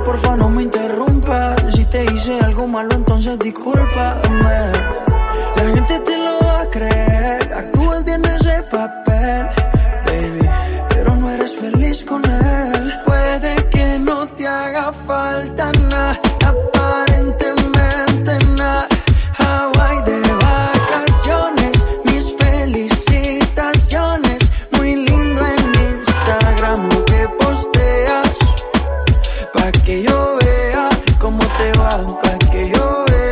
porfa no me interrumpas. Si te hice algo malo, entonces discúlpame. La gente te lo va a creer, actúas bien ese papel.